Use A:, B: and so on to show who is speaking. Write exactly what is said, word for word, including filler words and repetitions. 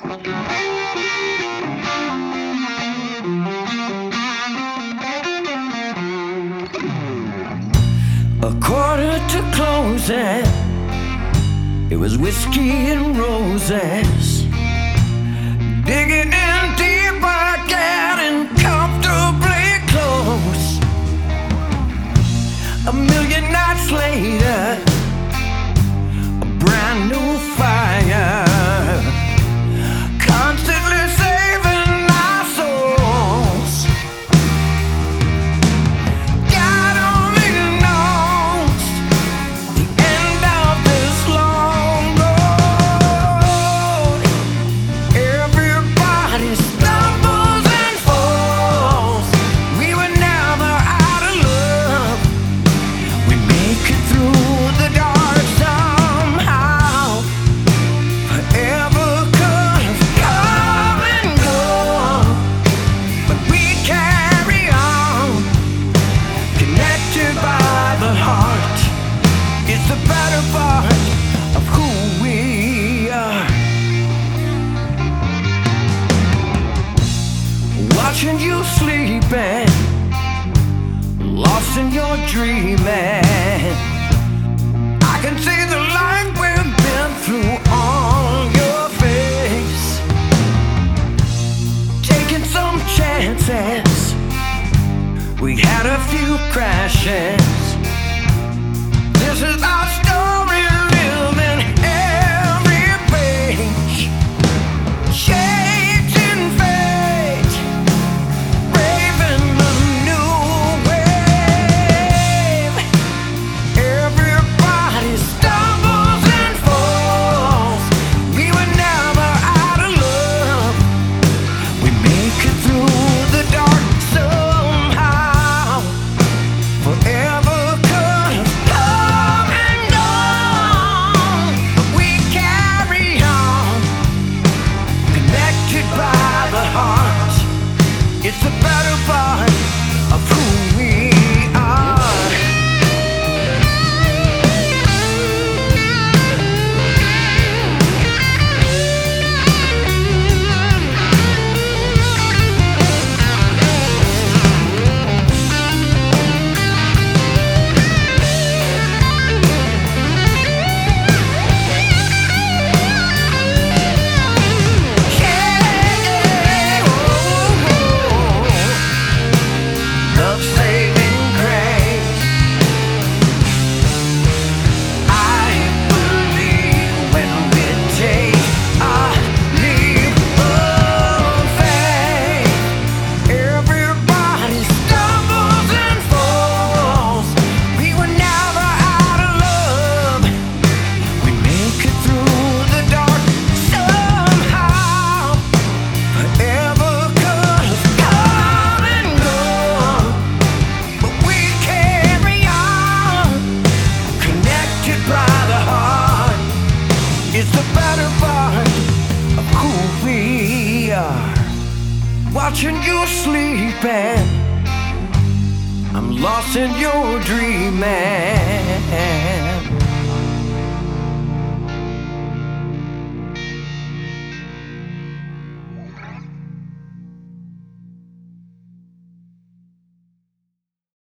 A: A quarter to closing, it was whiskey and roses. Digging in deeper, getting comfortably close. A million nights later, a brand new fire, constantly saving our souls. God only knows the end of this long road. Everybody stumbles and falls. We were never out of love. We make it through the dark somehow. Forever could have come and gone, but we carry on, connected by the heart. It's the better part of who we are. Watching you sleeping, lost in your dreaming. I can see the light we've been through on your face. Taking some chances, we had a few crashes. This is our story, living every page. Shades in fate, braving the new wave. Everybody stumbles and falls. We were never out of love. We make it through the dark somehow. Forever could have come and gone, but we carry on, connected by the heart. It's the better part of who we are. Yeah, oh, oh, love saving grace. I believe when we take a leap of faith. Everybody stumbles and falls. We were never out of love. We make it through the dark somehow. Forever could have come and gone, but we carry on, connected by the heart. It's the better part of who we are. Watching you sleeping, I'm lost in your dreaming.